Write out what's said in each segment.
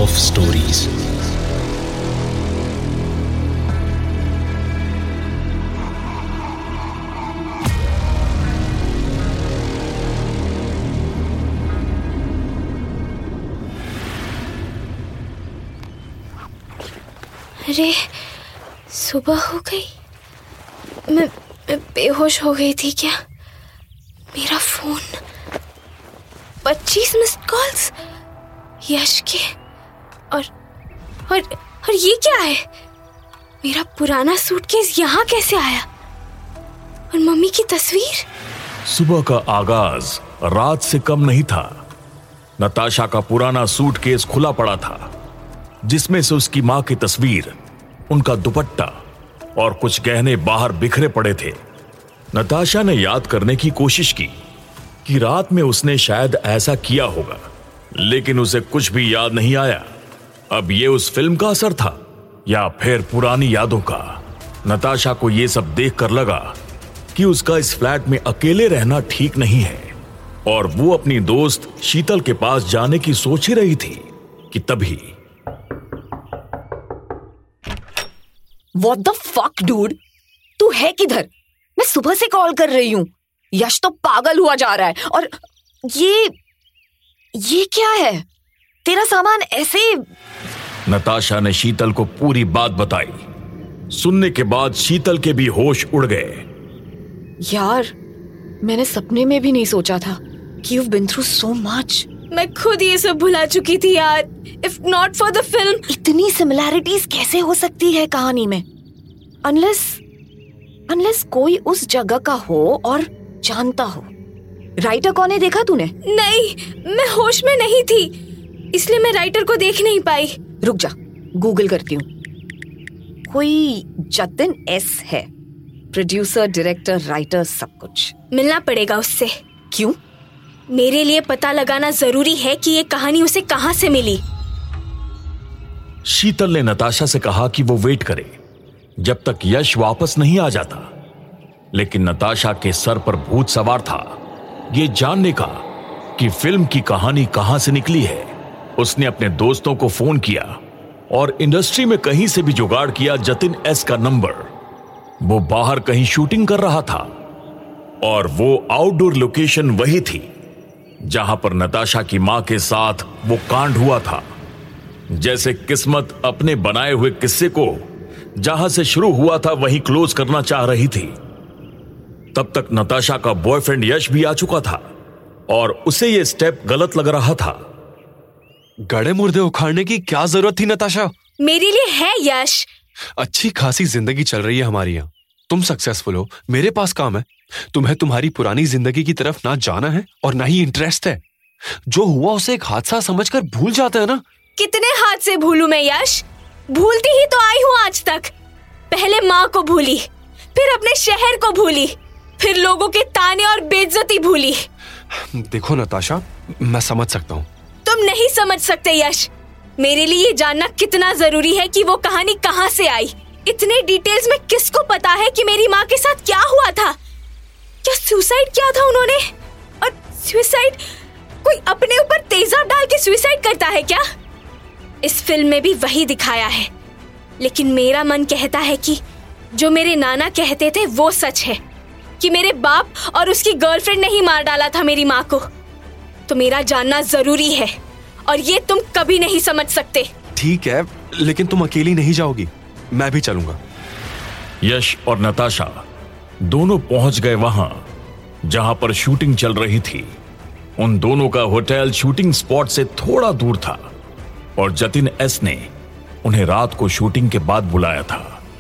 of stories. अरे सुबह हो गई। मैं बेहोश हो गई थी क्या? मेरा फोन 25 मिस्ड कॉल्स यश के। और ये क्या है? मेरा पुराना सूटकेस यहाँ कैसे आया? और मम्मी की तस्वीर। सुबह का आगाज रात से कम नहीं था। नताशा का पुराना सूटकेस खुला पड़ा था, जिसमें से उसकी मां की तस्वीर, उनका दुपट्टा और कुछ गहने बाहर बिखरे पड़े थे। नताशा ने याद करने की कोशिश की कि रात में उसने शायद ऐसा किया होगा, लेकिन उसे कुछ भी याद नहीं आया। अब ये उस फिल्म का असर था या फिर पुरानी यादों का। नताशा को यह सब देखकर लगा कि उसका इस फ्लैट में अकेले रहना ठीक नहीं है, और वो अपनी दोस्त शीतल के पास जाने की सोच ही रही थी कि तभी What the fuck, dude? तू है किधर? मैं सुबह से कॉल कर रही हूँ। यश तो पागल हुआ जा रहा है। और ये क्या है? तेरा सामान ऐसे। नताशा ने शीतल को पूरी बात बताई। सुनने के बाद शीतल के भी होश उड़ गए। यार, मैंने सपने में भी नहीं सोचा था कि you've been through so much. मैं खुद ये सब भुला चुकी थी यार। If not for the film. इतनी सिमिलैरिटीज कैसे हो सकती है कहानी में? अनलेस कोई उस जगह का हो और जानता हो। राइटर कौन है, देखा तूने? नहीं, मैं होश में नहीं थी, इसलिए मैं राइटर को देख नहीं पाई। रुक जा, गूगल करती हूँ। कोई जतिन एस है, प्रोड्यूसर, डायरेक्टर, राइटर, सब कुछ। मिलना पड़ेगा उससे। क्यों? मेरे लिए पता लगाना जरूरी है कि ये कहानी उसे कहां से मिली। शीतल ने नताशा से कहा कि वो वेट करे जब तक यश वापस नहीं आ जाता, लेकिन नताशा के सर पर भूत सवार था ये जानने का कि फिल्म की कहानी कहां से निकली है। उसने अपने दोस्तों को फोन किया और इंडस्ट्री में कहीं से भी जुगाड़ किया जतिन एस का नंबर। वो बाहर कहीं शूटिंग कर रहा था और वो आउटडोर लोकेशन वही थी जहां पर नताशा की मां के साथ वो कांड हुआ था। जैसे किस्मत अपने बनाए हुए किस्से को जहां से शुरू हुआ था वहीं क्लोज करना चाह रही थी। तब तक नताशा का बॉयफ्रेंड यश भी आ चुका था और उसे यह स्टेप गलत लग रहा था। गड़े मुर्दे उखाड़ने की क्या जरूरत थी नताशा? मेरे लिए है यश। अच्छी खासी जिंदगी चल रही है हमारी यहाँ। तुम सक्सेसफुल हो, मेरे पास काम है। तुम्हें तुम्हारी पुरानी जिंदगी की तरफ ना जाना है और ना ही इंटरेस्ट है। जो हुआ उसे एक हादसा समझकर भूल जाते हैं ना। कितने हादसे भूलूं मैं यश? भूलती ही तो आई हूं आज तक। पहले माँ को भूली, फिर अपने शहर को भूली, फिर लोगों के ताने और बेइज्जती भूली। देखो नताशा, मैं समझ सकता हूँ। तुम नहीं समझ सकते यश। मेरे लिए ये जानना कितना जरूरी है कि वो कहानी कहाँ से आई। इतने डिटेल्स में किसको पता है कि मेरी माँ के साथ क्या हुआ था? क्या सुसाइड किया था उन्होंने? और सुसाइड, कोई अपने ऊपर तेजाब डाल के सुसाइड करता है क्या? इस फिल्म में भी वही दिखाया है, लेकिन मेरा मन कहता है कि जो मेरे नाना कहते थे वो सच है, कि मेरे बाप और उसकी गर्लफ्रेंड ने ही मार डाला था मेरी माँ को। तो मेरा जानना जरूरी है और ये तुम कभी नहीं समझ सकते। ठीक है, लेकिन तुम अकेली नहीं जाओगी, मैं भी चलूंगा। यश और नताशा दोनों पहुंच गए वहां जहां पर शूटिंग चल रही थी। उन दोनों का होटल शूटिंग स्पॉट से थोड़ा दूर था और जतिन एस ने उन्हें रात को शूटिंग के बाद बुलाया था।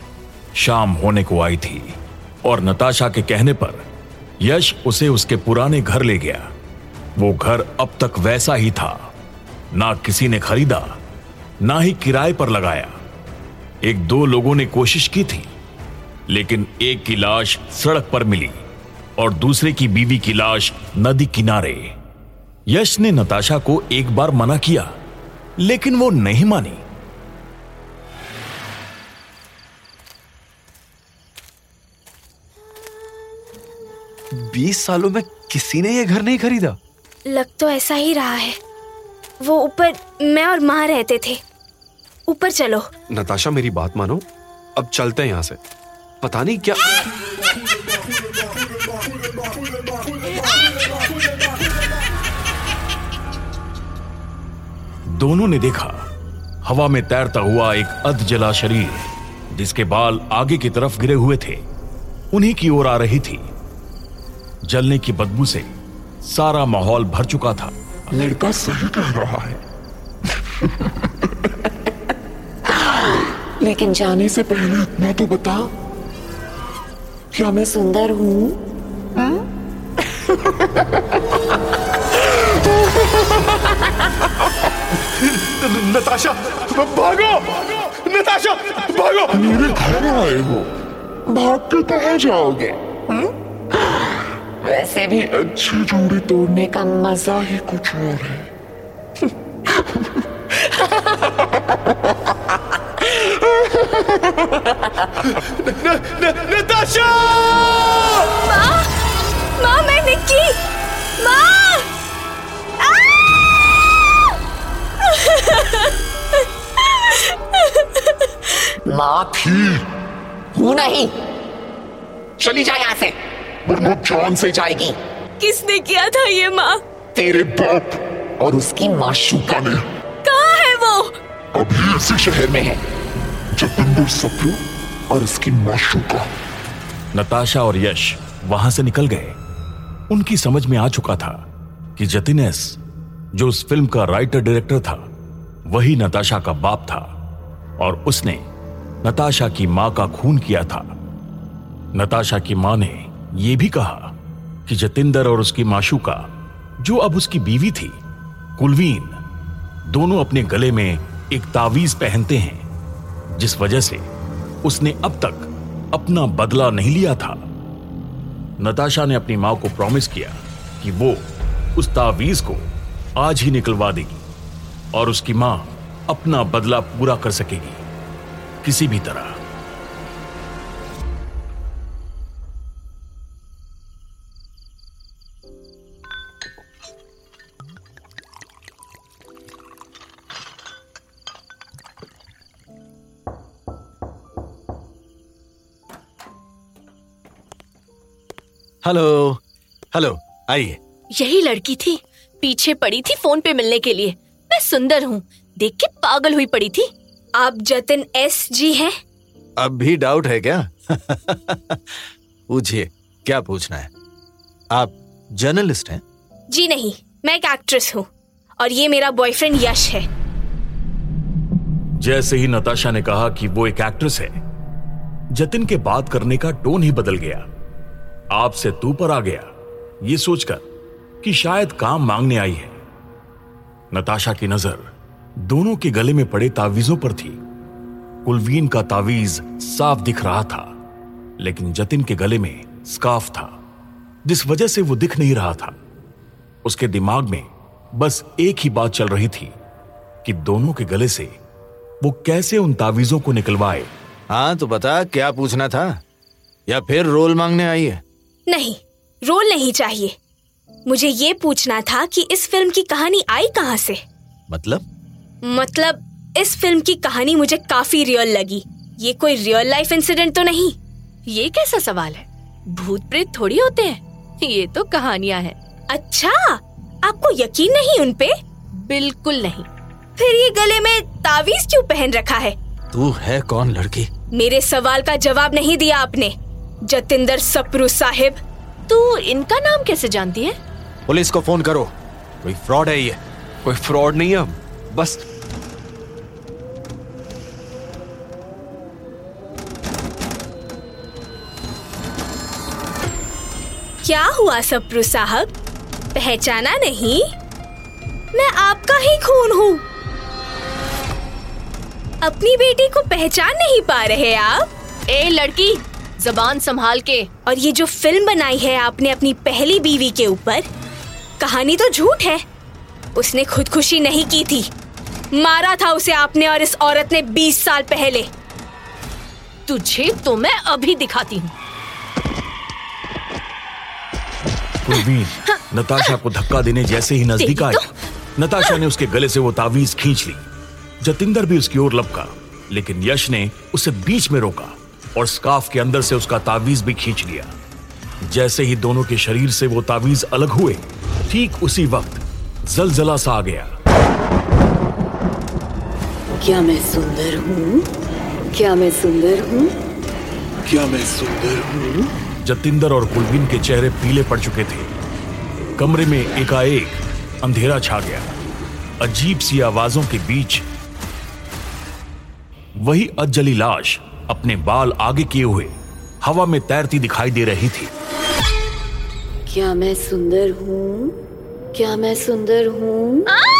शाम होने को आई थी और नताशा के कहने पर यश उसे उसके पुराने घर ले गया। वो घर अब तक वैसा ही था, ना किसी ने खरीदा ना ही किराए पर लगाया। एक दो लोगों ने कोशिश की थी, लेकिन एक की लाश सड़क पर मिली और दूसरे की बीवी की लाश नदी किनारे। यश ने नताशा को एक बार मना किया, लेकिन वो नहीं मानी। 20 सालों में किसी ने ये घर नहीं खरीदा। लग तो ऐसा ही रहा है। वो ऊपर मैं और माँ रहते थे। ऊपर चलो। नताशा मेरी बात मानो, अब चलते हैं यहाँ से। पता नहीं क्या। दोनों ने देखा हवा में तैरता हुआ एक अधजला शरीर, जिसके बाल आगे की तरफ गिरे हुए थे, उन्हीं की ओर आ रही थी। जलने की बदबू से सारा माहौल भर चुका था। लड़का सही कह रहा है। लेकिन जाने से पहले इतना तो बता, क्या मैं सुंदर हूँ? नताशा भागो! नताशा भागो! मेरे घर आए हो, भाग के कहाँ जाओगे? वैसे भी अच्छी जोड़ी तोड़ने का मजा ही कुछ और है। नताशा! माँ, मैं निक्की! माँ! माँ थी, हूँ नहीं। चली जा यहाँ से, वरना जान से जाएगी। किसने किया था ये माँ? तेरे बाप और उसकी माशूका ने। कहाँ है वो? अभी इसी शहर में है, जतिंदर सप्रू और उसकी माशूका। नताशा और यश वहां से निकल गए। उनकी समझ में आ चुका था कि जतिन एस, जो उस फिल्म का राइटर डायरेक्टर था, वही नताशा का बाप था और उसने नताशा की मां का खून किया था। नताशा की मां ने यह भी कहा कि जतिंदर और उसकी माशूका, जो अब उसकी बीवी थी, कुलवीन, दोनों अपने गले में एक तावीज पहनते हैं, जिस वजह से उसने अब तक अपना बदला नहीं लिया था। नताशा ने अपनी मां को प्रॉमिस किया कि वो उस तावीज को आज ही निकलवा देगी और उसकी मां अपना बदला पूरा कर सकेगी किसी भी तरह। हेलो हेलो, आइए। यही लड़की थी, पीछे पड़ी थी फोन पे मिलने के लिए। मैं सुंदर हूँ देख के पागल हुई पड़ी थी। आप जतिन एस जी हैं? अब भी डाउट है क्या? पूछिए, क्या पूछना है? आप जर्नलिस्ट हैं? जी नहीं, मैं एक एक्ट्रेस हूँ और ये मेरा बॉयफ्रेंड यश है। जैसे ही नताशा ने कहा कि वो एक एक्ट्रेस है, जतिन के बात करने का टोन ही बदल गया। आप से तू पर आ गया, ये सोचकर कि शायद काम मांगने आई है। नताशा की नजर दोनों के गले में पड़े तावीजों पर थी। कुलवीन का तावीज साफ दिख रहा था, लेकिन जतिन के गले में स्कार्फ था, जिस वजह से वो दिख नहीं रहा था। उसके दिमाग में बस एक ही बात चल रही थी कि दोनों के गले से वो कैसे उन तावीजों को निकलवाए। हाँ तो बता, क्या पूछना था? या फिर रोल मांगने आई है? नहीं, रोल नहीं चाहिए। मुझे ये पूछना था कि इस फिल्म की कहानी आई कहाँ से? मतलब इस फिल्म की कहानी मुझे काफी रियल लगी। ये कोई रियल लाइफ इंसिडेंट तो नहीं? ये कैसा सवाल है? भूत प्रेत थोड़ी होते हैं, ये तो कहानियां हैं। अच्छा, आपको यकीन नहीं उन पे? बिल्कुल नहीं। फिर ये गले में तावीज क्यों पहन रखा है? तू है कौन लड़की? मेरे सवाल का जवाब नहीं दिया आपने, जतिंदर सप्रू साहिब। तू इनका नाम कैसे जानती है? पुलिस को फोन करो, कोई फ्रॉड है ये। कोई फ्रॉड नहीं है, बस क्या हुआ सप्रू साहब, पहचाना नहीं? मैं आपका ही खून हूँ। अपनी बेटी को पहचान नहीं पा रहे आप? ए लड़की, जबान संभाल के। और ये जो फिल्म बनाई है आपने अपनी पहली बीवी के ऊपर, कहानी तो झूठ है। उसने खुदकुशी नहीं की थी, मारा था उसे आपने और इस औरत ने 20 साल पहले। तुझे तो मैं अभी दिखाती हूँ। कुलवीन नताशा को धक्का देने जैसे ही नजदीक आई, नताशा ने उसके गले से वो तावीज खींच ली। जतिंदर भी उसकी ओर लपका, लेकिन यश ने उसे बीच में रोका और स्कार्फ के अंदर से उसका तावीज भी खींच लिया। जैसे ही दोनों के शरीर से वो तावीज अलग हुए, ठीक उसी वक्त जलजला सा आ गया। क्या मैं सुंदर हूँ? क्या मैं सुंदर हूँ? क्या मैं सुंदर हूँ? जतिंदर और कुलवीन के चेहरे पीले पड़ चुके थे। कमरे में एकाएक अंधेरा छा गया। अजीब सी आवाजों के बीच वही अजली लाश अपने बाल आगे किए हुए हवा में तैरती दिखाई दे रही थी। क्या मैं सुंदर हूँ? क्या मैं सुंदर हूँ?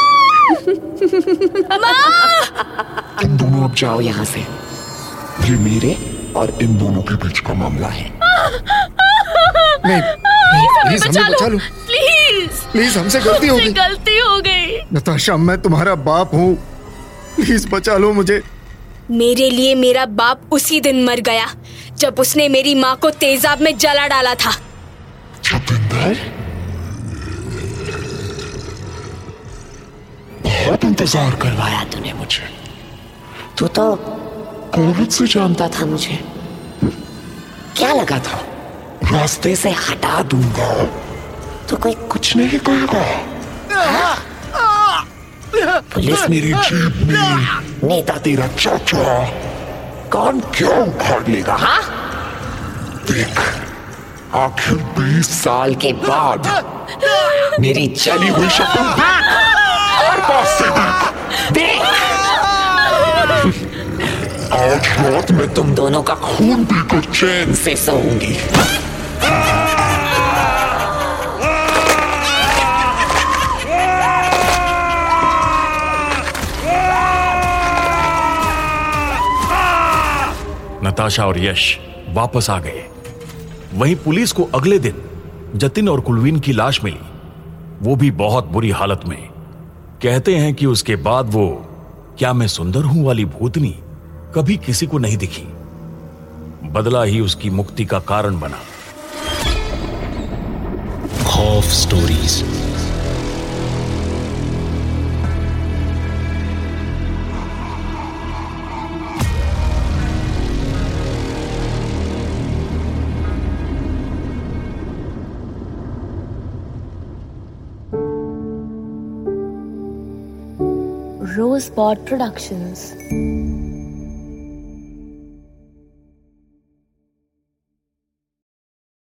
तुम दोनों अब जाओ यहाँ से। ये मेरे और इन दोनों के बीच का मामला है। नहीं, प्लीज हमें बचा लो। प्लीज हमसे गलती हो गई। गलती हो गई। नताशा, मैं तुम्हारा बाप हूँ, प्लीज बचा लो मुझे। मेरे लिए मेरा बाप उसी दिन मर गया जब उसने मेरी माँ को तेजाब में जला डाला था। जतिंदर, बहुत इंतजार करवाया तूने मुझे। तू तो कोविड से जानता था मुझे। क्या लगा था रास्ते से हटा दूंगा तो कोई कुछ नहीं कहेगा। पुलिस मेरी जीप में, नेता तेरा चाचा, कौन क्यों उखाड़ लेगा? हाँ, देख, आखिर 20 साल के बाद मेरी जली हुई शक्ल और पास से देख। आज रात में तुम दोनों का खून पीकर चैन से सोऊंगी। नताशा और यश वापस आ गए। वहीं पुलिस को अगले दिन जतिन और कुलवीन की लाश मिली, वो भी बहुत बुरी हालत में। कहते हैं कि उसके बाद वो क्या मैं सुंदर हूं वाली भूतनी कभी किसी को नहीं दिखी। बदला ही उसकी मुक्ति का कारण बना। खौफ स्टोरीज। Rosebud Productions.